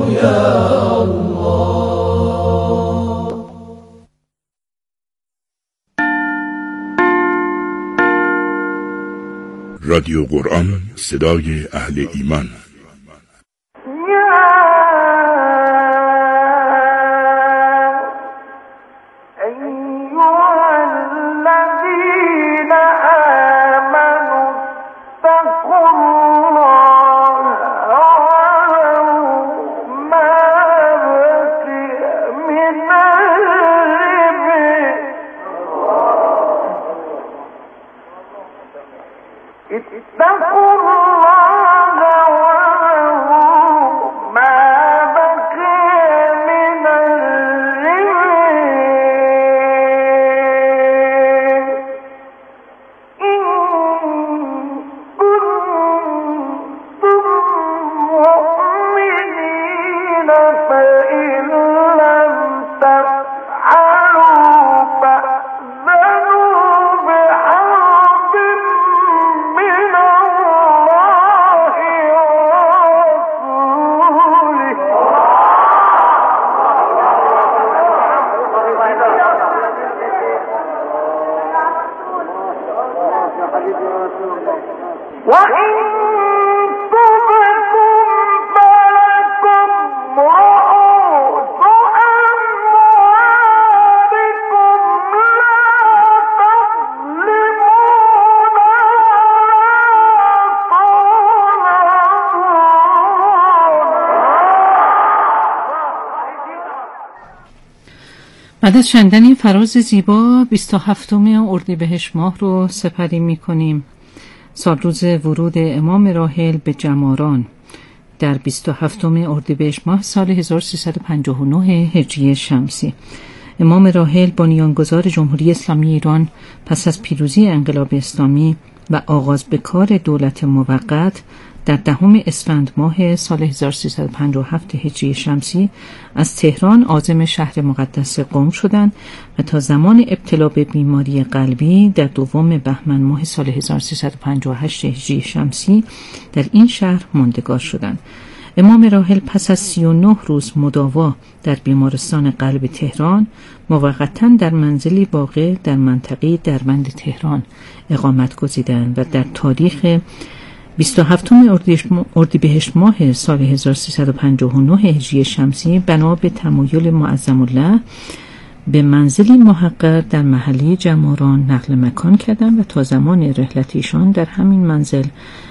یا الله. رادیو قرآن، صدای اهل ایمان. بعد از شنیدن فراز زیبا 27 اردیبهشت ماه رو سپری می‌کنیم. سال روز ورود امام راحل به جماران در 27 اردیبهشت ماه سال 1359 هجری شمسی. امام راحل بنیانگذار جمهوری اسلامی ایران پس از پیروزی انقلاب اسلامی و آغاز به کار دولت موقت در 10 اسفند ماه سال 1357 هجری شمسی از تهران عازم شهر مقدس قم شدند و تا زمان ابتلا به بیماری قلبی در 2 بهمن ماه سال 1358 هجری شمسی در این شهر ماندگار شدند. امام راحل پس از 39 روز مداوا در بیمارستان قلب تهران موقتا در منزلی واقع در منطقه دربند تهران اقامت گزیدند و در تاریخ 27 اردیبهشت ماه سال 1359 هجری شمسی بنا به تمایل معظم الله به منزلی محقر در محله جماران نقل مکان کردند و تا زمان رحلت ایشان در همین منزل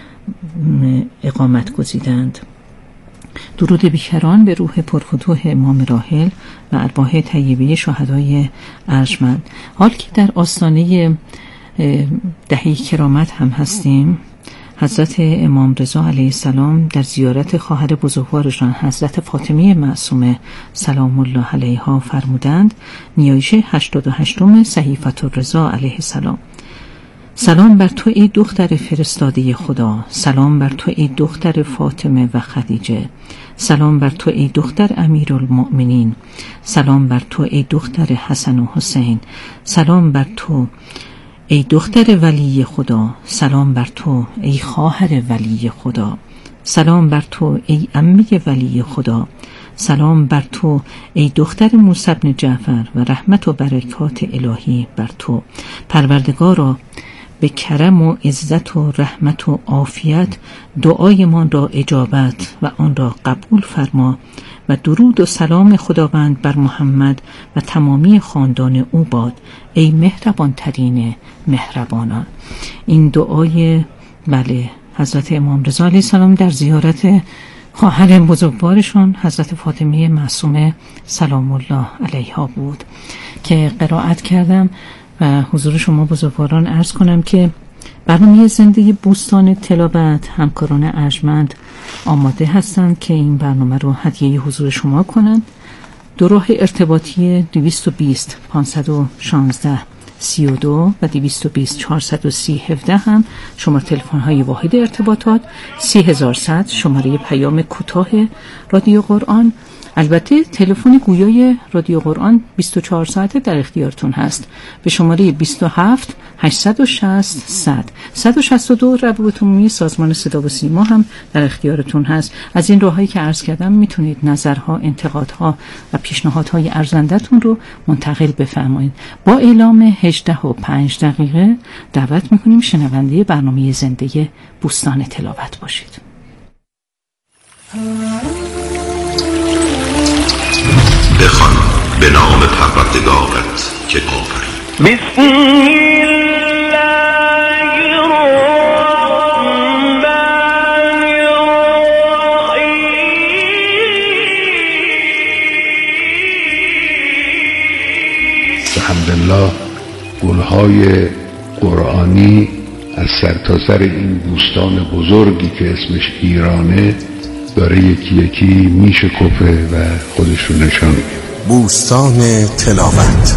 اقامت گزیدند. درود بیکران به روح پرفتوح امام راحل و ارواح طیبه شهدای ارجمند. حال که در آستانه دهه کرامت هم هستیم، حضرت امام رضا علیه السلام در زیارت خواهر بزرگوارشان حضرت فاطمه معصومه سلام الله علیها فرمودند: نیایش 88 صحیفه الرضا علیه السلام: سلام بر تو ای دختر فرستاده خدا، سلام بر تو ای دختر فاطمه و خدیجه، سلام بر تو ای دختر امیرالمؤمنین، سلام بر تو ای دختر حسن و حسین، سلام بر تو ای دختر ولی خدا، سلام بر تو ای خواهر ولی خدا، سلام بر تو ای عمه ولی خدا، سلام بر تو ای دختر موسی بن جعفر و رحمت و برکات الهی بر تو. پروردگارا به کرم و عزت و رحمت و عافیت دعایمان را اجابت و آن را قبول فرما و درود و سلام خداوند بر محمد و تمامی خاندان او باد ای مهربان ترین مهربانان. این دعای حضرت امام رضا علیه السلام در زیارت خواهر بزرگوارشان حضرت فاطمه معصومه سلام الله علیها بود که قرائت کردم و حضور شما بزرگواران عرض کنم که برنامه زندگی بوستان تلاوت همکاران ارجمند آماده هستند که این برنامه رو هدیه حضور شما کنند. دو راه ارتباطی 220 516 32 و 220 430 17 هم شماره تلفن های واحد ارتباطات 3100 شماره پیام کوتاه رادیو قرآن البته تلفن گویای رادیو قرآن 24 ساعته در اختیارتون هست به شماره 27 860 100. 162 روابط عمومی سازمان صدا و سیما هم در اختیارتون هست. از این راههایی که عرض کردم میتونید نظرها، انتقادها و پیشنهادهای ارزنده‌تون رو منتقل بفرمایید. با اعلام 18:05 دعوت میکنیم شنونده برنامه زنده بوستان تلاوت باشید. بخوان به نام پروردگارت که آفرید. بسم الله الرحمن الرحیم. الحمدلله گلهای قرآنی از سرتاسر این بوستان بزرگی که اسمش ایرانه داره یکی یکی میشکفه و خودش رو نشان میده. بوستان تلاوت.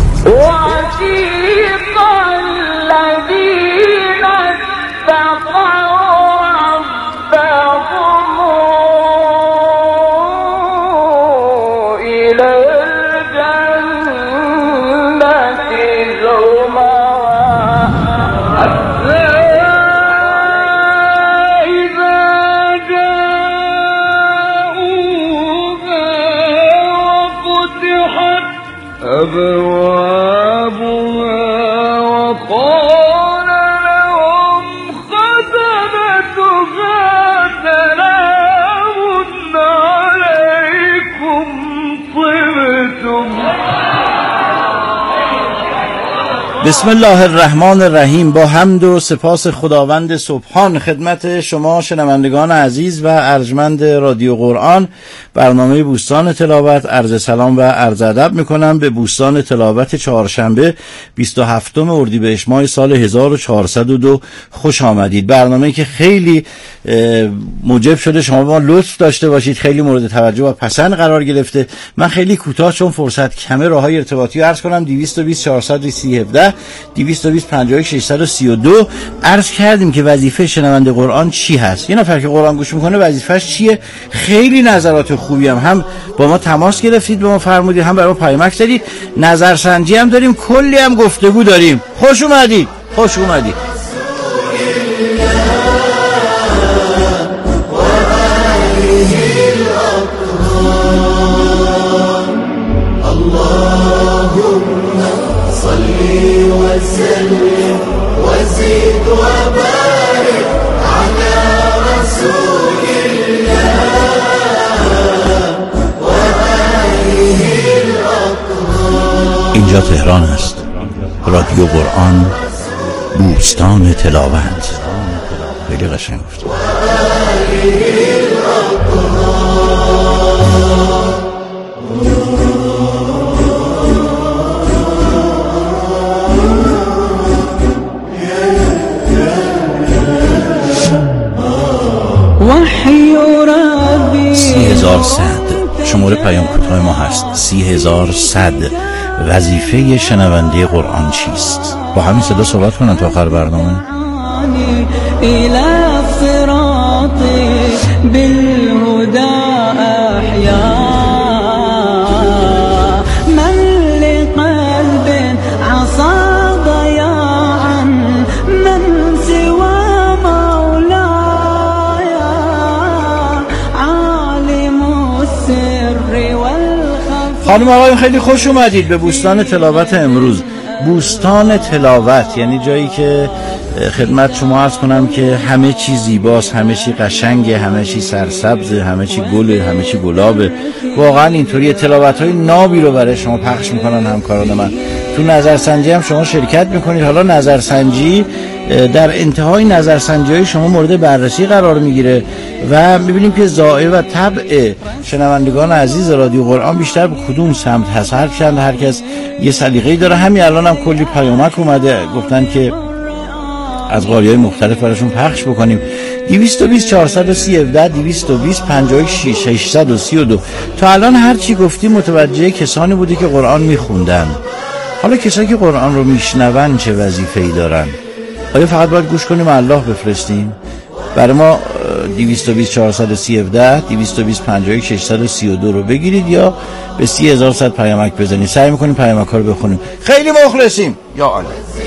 بسم الله الرحمن الرحیم. با حمد و سپاس خداوند سبحان خدمت شما شنوندگان عزیز و ارجمند رادیو قرآن برنامه بوستان تلاوت عرض سلام و عرض ادب میکنم به بوستان تلاوت چهارشنبه 27 اردیبهشت ماه سال 1402 خوش آمدید. برنامه‌ای که خیلی موجب شده شما با لطف داشته باشید، خیلی مورد توجه و پسند قرار گرفته. من خیلی کوتاه چون فرصت کمه راههای ارتباطی عرض کنم. 220 430 220 51 632 عرض کردیم که وظیفه شنونده قرآن چی هست. یه نفر که قرآن گوش میکنه وظیفه‌اش چیه؟ خیلی نظرات خوبی هم با ما تماس گرفتید، به ما فرمودید، هم برای ما پیامک زدید، نظرسنجی هم داریم، کلی هم گفتگو داریم. خوش اومدید. خوش اومدید. اینجا تهران است. رادیو قرآن، بوستان تلاوت. خیلی قشنگ گفت. وحی ربی 30100 شماره پیام کوتاه ما هست. 30100 وظیفه شنونده قرآن چیست؟ با همین صدا صحبت کنن تا آخر برنامه. الى صراط بالهدى احیا من لقلب عصى ضياعا من سوى مولاي عالم السر والخفي. خانم آقایون خیلی خوش اومدید به بوستان تلاوت امروز. بوستان تلاوت یعنی جایی که خدمت شما عرض کنم که همه چی زیباست، همه چی قشنگه، همه چی سرسبزه، همه چی گله، همه چی گلابه. واقعا اینطوری تلاوت‌های نابی رو برای شما پخش میکنن همکاران من. تو نظرسنجی هم شما شرکت میکنید. حالا نظرسنجی در انتهای نظرسنجی‌های شما مورد بررسی قرار میگیره و میبینیم که ذائقه و طبع شنوندگان عزیز رادیو قرآن بیشتر به کدوم سمت هست. هر کس یه سلیقه‌ای داره. همین الان هم کلی پیامک اومده گفتن که از قاریه‌های مختلف براشون پخش بکنیم. 220 430 220 56 632 تا الان هر چی گفتیم متوجه کسانی بوده که قرآن میخوندن. حالا کسایی که قرآن رو میشنون چه وظیفه‌ای دارن؟ آیا فقط باید گوش کنیم الله بفرستیم؟ برای ما 220 430 17 220 51 632 رو بگیرید یا به 30100 پیامک بزنید. سعی میکنیم پیامک ها رو بخونیم. خیلی مخلصیم. یا الله.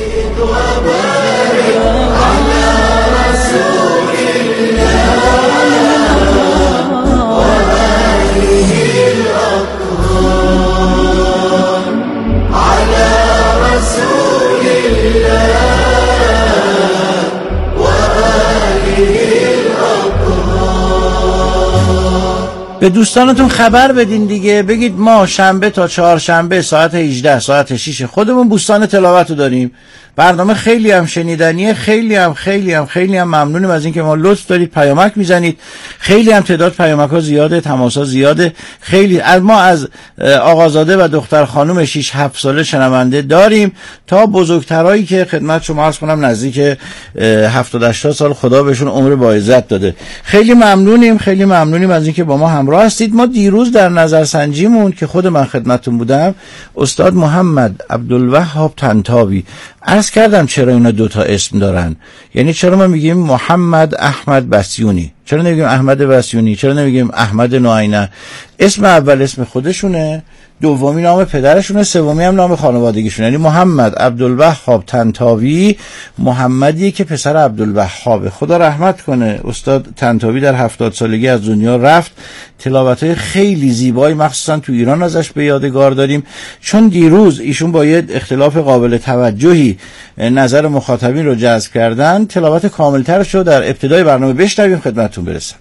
به دوستانتون خبر بدین دیگه، بگید ما شنبه تا چهارشنبه ساعت 18 ساعت 6 خودمون بوستان تلاوت رو داریم. برنامه خیلی هم شنیدنیه، خیلی هم ممنونیم از اینکه ما لطف دارید پیامک میزنید. خیلی هم تعداد پیامک ها زیاده، تماس ها زیاده. خیلی ما از آقازاده و دختر خانم 6-7 ساله شنونده داریم تا بزرگترایی که خدمت شما عرض کنم نزدیک 70-80 سال، خدا بهشون عمر با عزت داده. خیلی ممنونیم از اینکه با ما همراه هستید. ما دیروز در نظرسنجیمون که خود من خدمتتون بودم، استاد محمد عبدالوهاب طنطاوی عرض کردم چرا اینا دوتا اسم دارن. یعنی چرا ما میگیم محمد احمد بسیونی، چرا نمیگیم احمد بسیونی، چرا نمیگیم احمد نوعینه؟ اسم اول اسم خودشونه، دومی نام پدرشونه، سومی هم نام خانوادگیشونه. یعنی محمد عبدالوهاب طنطاوی محمدیه که پسر عبدالوهابه. خدا رحمت کنه. استاد طنطاوی در 70 سالگی از دنیا رفت. تلاوت‌های خیلی زیبایی مخصوصا تو ایران ازش به یادگار داریم. چون دیروز ایشون با یه اختلاف قابل توجهی نظر مخاطبین رو جذب کردن، تلاوت کاملترش رو در ابتدای برنامه بشنویم خدمتتون برسم.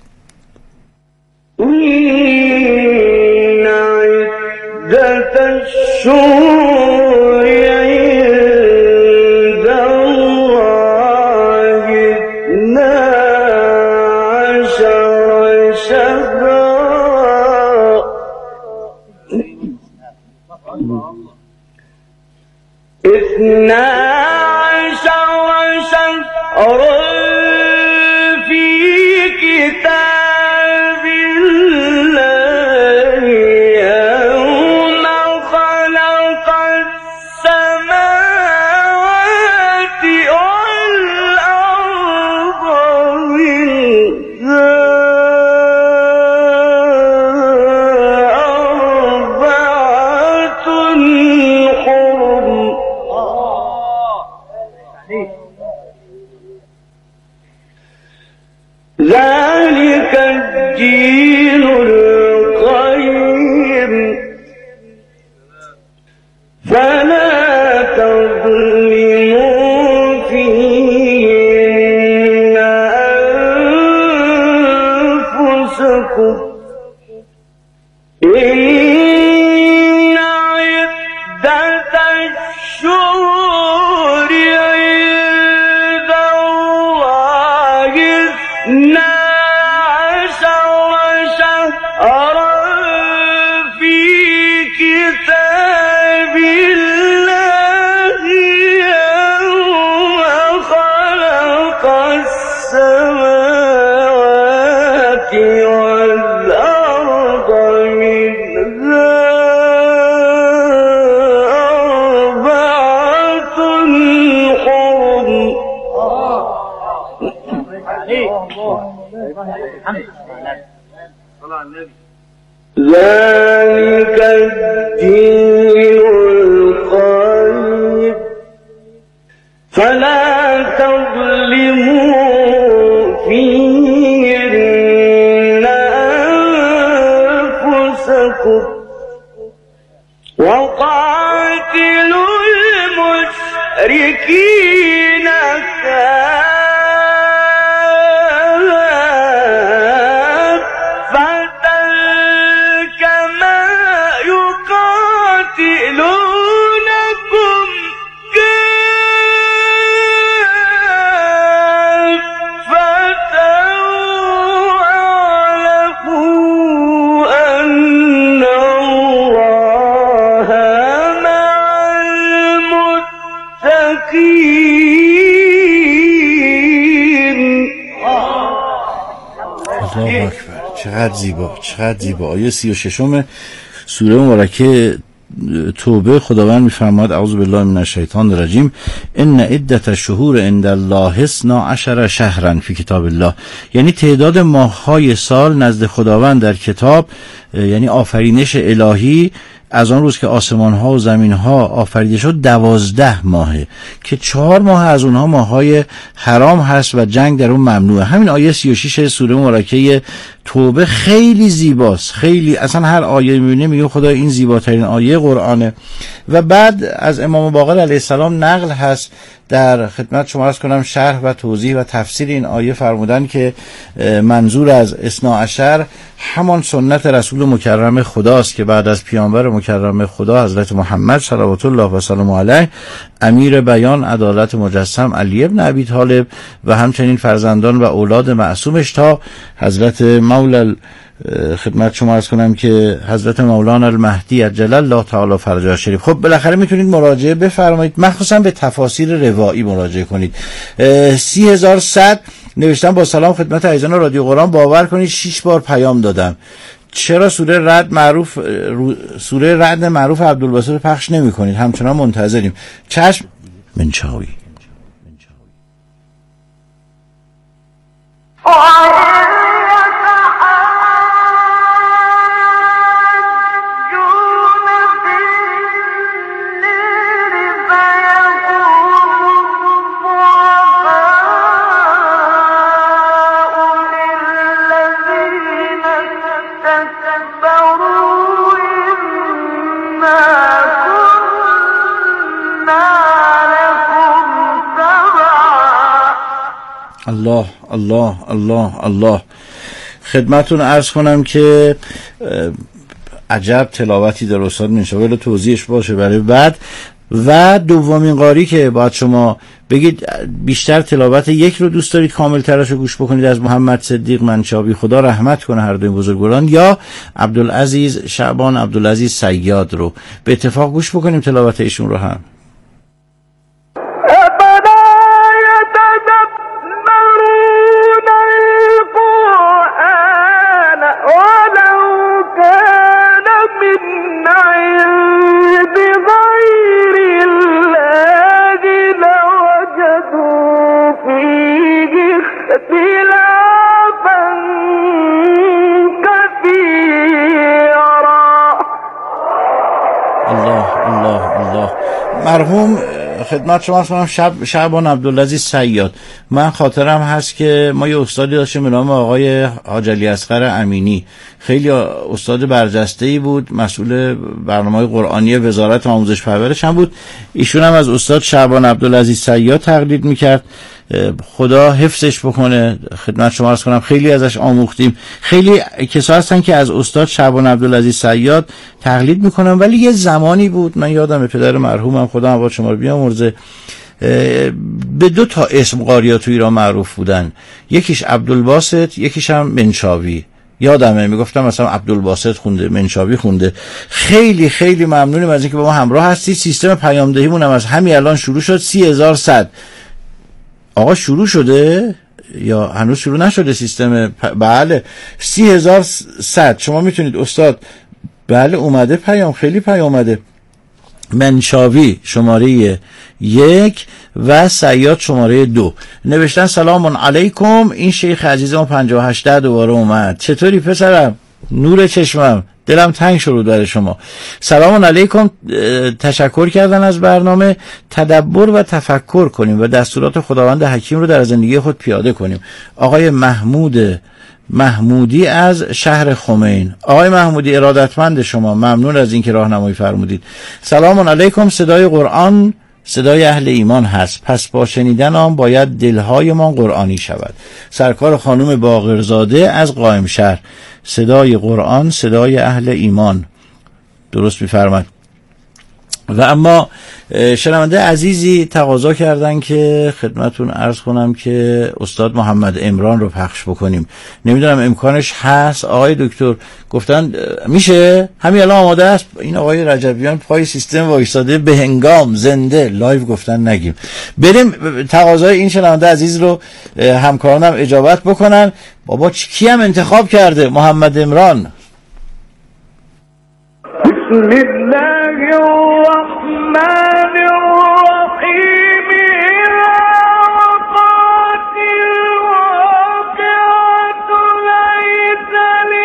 عدة الشهور عند الله 12 شهرا 12 شهرا في كتاب الله يوم خلق السماوات والأرض منها أربعة حرم ذلك الدين القيم فلا تظلموا فيهن أنفسكم إن عدة الشهور عند الله 12 شهرا في كتاب الله يوم خلق السماوات والأرض منها أربعة حرم ذلك الدين القيم فلا تظلموا فيهن أنفسكم وقاتلوا المشركين كما يقاتلونكم كافة واعلموا أن الله مع المتقين. الله اکبر. چقدر زیبا. آیه 36 سوره مبارکه توبه خداوند میفرماد اعوذ بالله من الشیطان الرجیم ان عدت الشهور عند الله 12 شهرا فی کتاب الله، یعنی تعداد ماه‌های سال نزد خداوند در کتاب، یعنی آفرینش الهی از آن روز که آسمان ها و زمین ها آفریده شد 12 ماهه که 4 ماه از اونها ماه‌های حرام هست و جنگ در اون ممنوعه. همین آیه 36 سوره مبارکه توبه خیلی زیباست، خیلی اصلا هر آیه میبینه میگه خدا این زیباترین آیه قرآنه. و بعد از امام باقر علیه السلام نقل هست در خدمت شما عرض کنم شرح و توضیح و تفسیر این آیه فرمودن که منظور از 12 همان سنت رسول مکرم خداست که بعد از پیامبر مکرم خدا حضرت محمد صلوات الله و سلام علیه امیر بیان عدالت مجسم علی ابن ابی طالب و همچنین فرزندان و اولاد معصومش تا حضرت مولا خدمت شما عرض کنم که حضرت مولانا المهدی عجل الله تعالی فرجه شریف. خب بالاخره میتونید مراجعه بفرمایید، مخصوصا به تفاسیر روایی مراجعه کنید. 3100 نوشتم با سلام خدمت عزیزان رادیو قرآن، باور کنید 6 بار پیام دادم چرا سوره رعد معروف عبدالباسط رو پخش نمی کنید؟ همچنان منتظریم. چشم. منچاوی. الله الله الله الله. خدمتون عرض کنم که عجب تلاوتی در استاد منشاوی، توضیحش باشه برای بعد. و دومین قاری که باید شما بگید بیشتر تلاوت یک رو دوست دارید کامل ترش رو گوش بکنید از محمد صدیق منشاوی، خدا رحمت کنه هر دوی بزرگواران، یا عبدالعزیز شعبان عبدالعزیز صیاد رو به اتفاق گوش بکنیم تلاوت ایشون رو هم. مرحوم خدمت شما هستم شعبان عبدالعزیز صیاد، من خاطرم هست که ما یه استادی داشتیم به نام آقای حاج علی اصغر امینی، خیلی استاد برجسته‌ای بود، مسئول برنامه‌های قرآنی وزارت آموزش پرورش هم بود. ایشون هم از استاد شعبان عبدالعزیز صیاد تقلید میکرد، خدا حفظش بکنه. خدمت شما عرض کنم خیلی ازش آموختیم. خیلی کسا هستن که از استاد شعبان عبدالعزیز صیاد تقلید میکنن، ولی یه زمانی بود من یادم پدر مرحومم خدا با شما رو بیامرزه به 2 تا اسم قاریا تو ایران معروف بودن، یکیش عبدالباسط یکیش هم منشاوی. یادمه میگفتم مثلا عبدالباسط خونده منشاوی خونده. خیلی خیلی ممنونیم از اینکه با ما همراه هستید. سیستم پیامدهیمون هم از همین الان شروع شد. 3100 آقا شروع شده یا هنوز شروع نشده سیستم بله 3100 شما میتونید استاد بله اومده پیام، خیلی پیام اومده. منشاوی شماره 1 و صیاد شماره 2 نوشتن سلام علیکم، این شیخ عزیزم 58 دوباره اومد. چطوری پسرم؟ نور چشمم، دلم تنگ شد برای شما. سلام علیکم، تشکر کردن از برنامه. تدبر و تفکر کنیم و دستورات خداوند حکیم رو در زندگی خود پیاده کنیم. آقای محمودی از شهر خمین. آقای محمودی ارادتمند شما، ممنون از اینکه راهنمایی فرمودید. سلام علیکم، صدای قرآن صدای اهل ایمان هست، پس با شنیدن آن باید دلهایمان قرآنی شود. سرکار خانم باقرزاده از قائم شهر. صدای قرآن صدای اهل ایمان، درست می‌فرماید. و اما شنونده عزیزی تقاضا کردن که خدمتون عرض کنم که استاد محمد عمران رو پخش بکنیم. نمیدونم امکانش هست آقای دکتر؟ گفتن میشه، همین الان آماده است. این آقای رجبیان پای سیستم وایساده به هنگام زنده لایو گفتن نگیم. بریم تقاضای این شنونده عزیز رو همکارانم اجابت بکنن. بابا کی هم انتخاب کرده؟ محمد عمران. بسم بسم الله الرحمن الرحيم إذا وقعت الواقعة ليس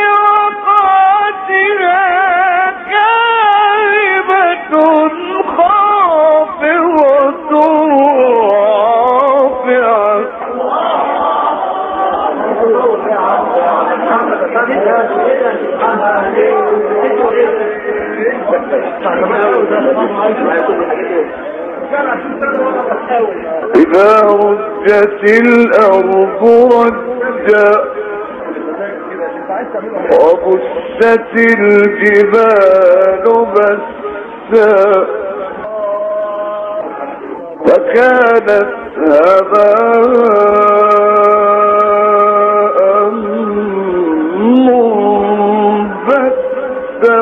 لوقعتها كاذبة خافضة إذا رجت الأرض رجا وبست الجبال بسا فكانت هباء منبثا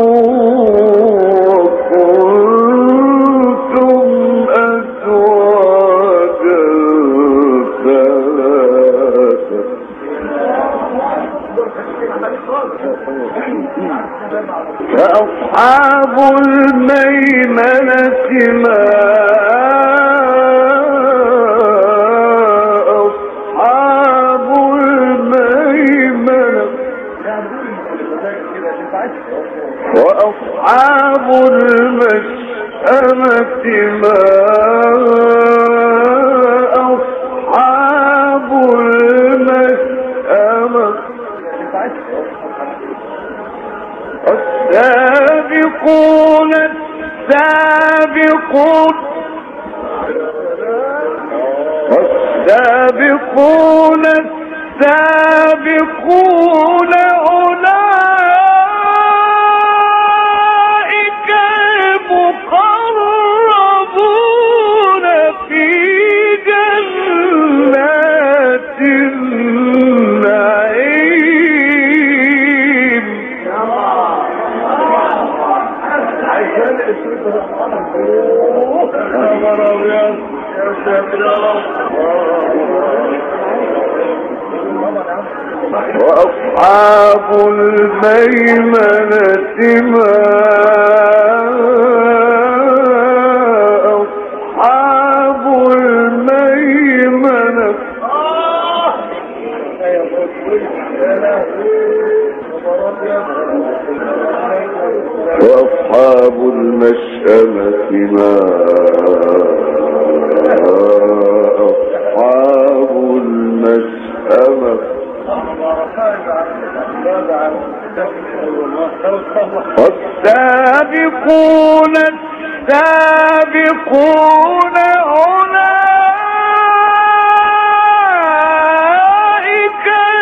وكنتم أزواجا ثلاثة فأصحاب الميمنة ما أصحاب الميمنة وأصحاب المشأمة ما أصحاب المشأمة السابقون السابقون السابقون السابقون أولئك المقربون في جنات النعيم وأصحاب الميمنة ما أصحاب الميمنة وأصحاب المشأمة ما أصحاب المشأمة والسابقون السابقون أولئك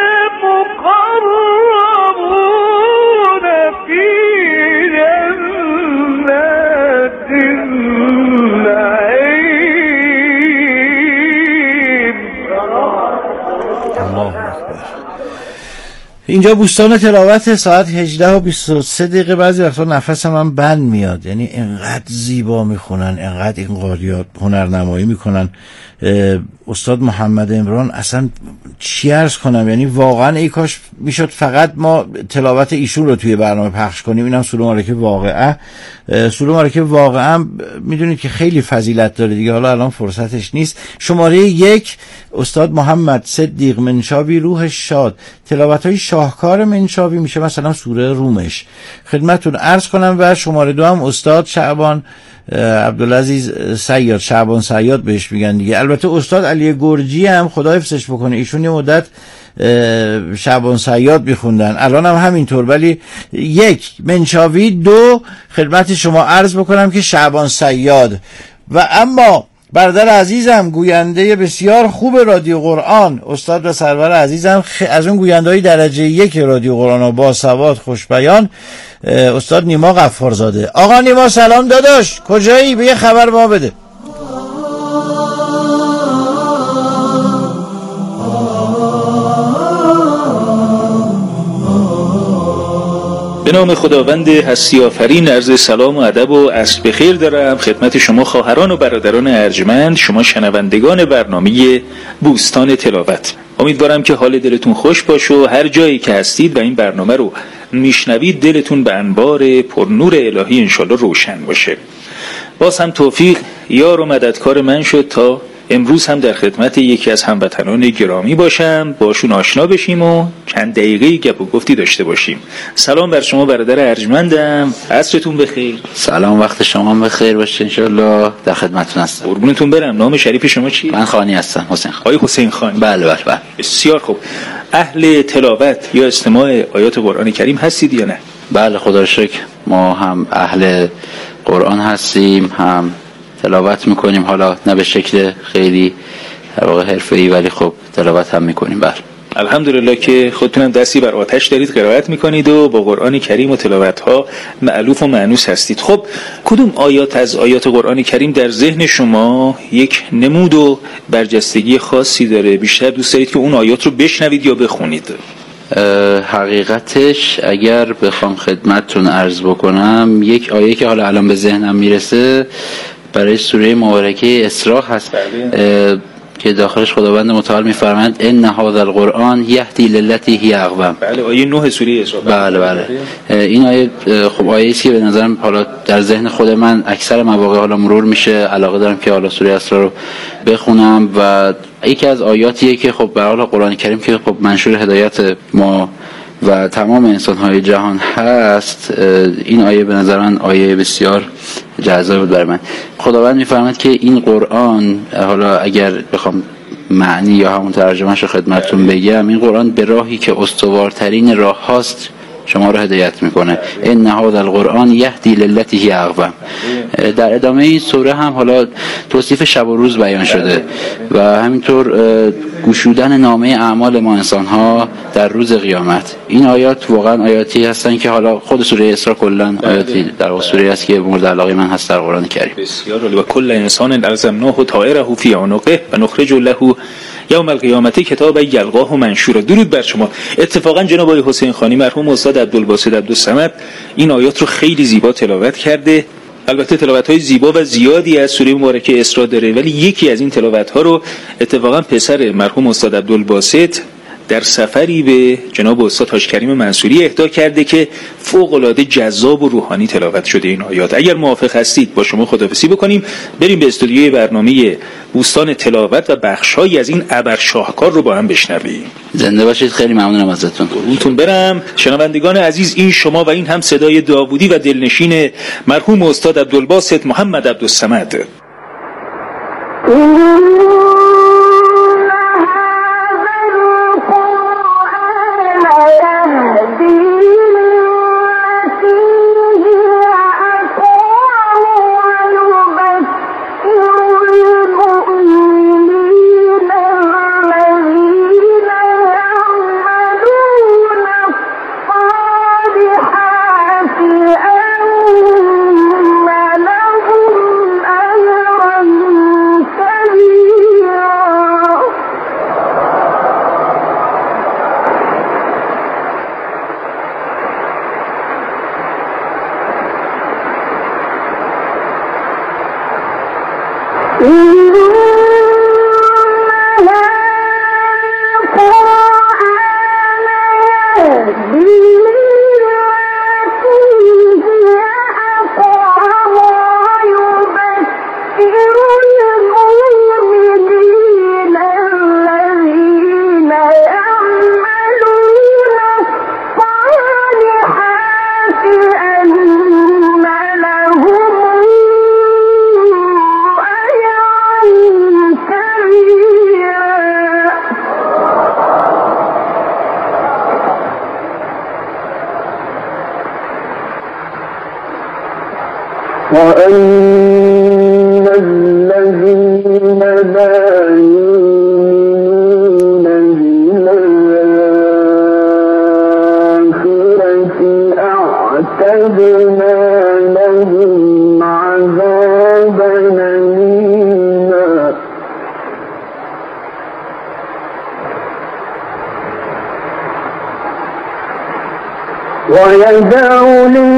المقربون في جنات النعيم. الله اکبر. اینجا بوستان تلاوت ساعت 18:23. بعضی وقتا نفس من بند میاد، یعنی انقدر زیبا میخونن، انقدر این قاریات هنرنمایی میکنن. استاد محمد عمران اصلا چی عرض کنم، یعنی واقعا ای کاش میشد فقط ما تلاوت ایشون رو توی برنامه پخش کنیم. اینم سوره مبارکه واقعه. سوره مبارکه واقعا میدونید که خیلی فضیلت داره دیگه، حالا الان فرصتش نیست. شماره 1 استاد محمد صدیق منشاوی روحش شاد، تلاوت‌های شاهکار منشاوی میشه مثلا سوره رومش خدمتتون عرض کنم. و شماره 2 هم استاد شعبان عبدالعزیز صیاد، شعبان صیاد بهش میگن دیگه. البته استاد علی گرجی هم خدا حفظش بکنه، ایشون یه مدت شعبان صیاد میخوندن، الان هم همینطور، ولی 1 منشاوی، 2 خدمت شما عرض بکنم که شعبان صیاد. و اما برادر عزیزم گوینده بسیار خوب رادیو قرآن، استاد و سرور عزیزم، از اون گوینده‌های درجه 1 رادیو قرآن و با سواد خوش بیان، استاد نیما غفارزاده. آقا نیما سلام داداش، کجایی؟ به یه خبر ما بده. به نام خداوند هستی آفرین عرض سلام و ادب و عصر بخیر دارم خدمت شما خواهران و برادران ارجمند، شما شنوندگان برنامه بوستان تلاوت. امیدوارم که حال دلتون خوش باشه و هر جایی که هستید و این برنامه رو میشنوید دلتون به انوار پرنور الهی انشالله روشن باشه. باز هم توفیق یار و مددکار من شد تا امروز هم در خدمت یکی از هموطنان گرامی باشم، باشون آشنا بشیم و چند دقیقه گپ و گفتی داشته باشیم. سلام بر شما برادر ارجمندم، عصرتون بخیر. سلام، وقت شما بخیر باشه انشالله. در خدمتتون هستم. قربونتون برم. نام شریف شما چیه؟ من خانی هستم، حسین خان. آقای حسین خان. بله بله بله. بسیار خوب. اهل تلاوت یا استماع آیات قرآن کریم هستید یا نه؟ بله خدا رو شکر ما هم اهل قرآن هستیم، هم تلاوت میکنیم، حالا نه به شکل خیلی در واقع حرفه‌ای ولی خب تلاوت هم میکنیم. بله الحمدلله که خودتونم دستی بر آتش دارید قرائت میکنید و با قرآن کریم و تلاوت ها مألوف و مأنوس هستید. خب کدوم آیات از آیات قرآن کریم در ذهن شما یک نمود و برجستگی خاصی داره؟ بیشتر دوست دارید که اون آیات رو بشنوید یا بخونید؟ حقیقتش اگر بخوام خدمتتون عرض بکنم، یک آیه که حالا الان به ذهنم میرسه برای سوره مبارکه اسراء هست که داخلش خداوند متعال میفرماید ان هذا القرآن یهدی للتی هی اقوم. بله آیه 9 سوره اسراء. بله بله. این آیه خب آیه است که به نظرم حالا در ذهن خود من اکثر مواقع حالا مرور میشه، علاقه دارم که حالا سوره اسراء رو بخونم و یکی از آیاتیه که خب به حال قرآن کریم که خب منشور هدایت ما و تمام انسان‌های جهان هست. این آیه به نظر من آیه بسیار جذاب بود برای من. خداوند می‌فرماید که این قرآن، حالا اگر بخوام معنی یا همون ترجمه‌اش رو خدمتتون بگم، این قرآن به راهی که استوارترین راه هاست شما رو هدایت میکنه. ان هذا القرآن یهدی للتی هی اقوم. در ادامه این سوره هم حالا توصیف شب و روز بیان شده و همینطور گشودن نامه اعمال ما انسان ها در روز قیامت. این آیات واقعا آیاتی هستن که حالا خود سوره اسراء کلا آیاتی در سوره است که مورد علاقه من هست در قرآن کریم. بسیار عالی. و کل انسان الزمناه طائره فی عنقه و نخرج له یوم القیامت کتاب یلقاه منشورا. درود بر شما. اتفاقا جناب آقای حسین خانی مرحوم استاد عبدالباسط عبدالصمد این آیات رو خیلی زیبا تلاوت کرده. البته تلاوت‌های زیبا و زیادی از سوره مبارکه اسراء داره، ولی یکی از این تلاوت‌ها رو اتفاقا پسر مرحوم استاد عبدالباسط در سفری به جناب استاد حاج کریم منصوری اهدا کرده که فوق‌العاده جذاب و روحانی تلاوت شده این آیات. اگر موافق هستید با شما خداحافظی بکنیم، بریم به استودیوی برنامه بوستان تلاوت و بخش‌هایی از این ابر شاهکار رو با هم بشنویم. زنده باشید. خیلی ممنونم ازتون. قربونتون برم. شنوندگان عزیز، این شما و این هم صدای داوودی و دلنشین مرحوم استاد عبدالباسط محمد عبدالصمد. وأن الذين لا يؤمنون بالآخرة أعتدنا لهم عذابا أليما ويدعو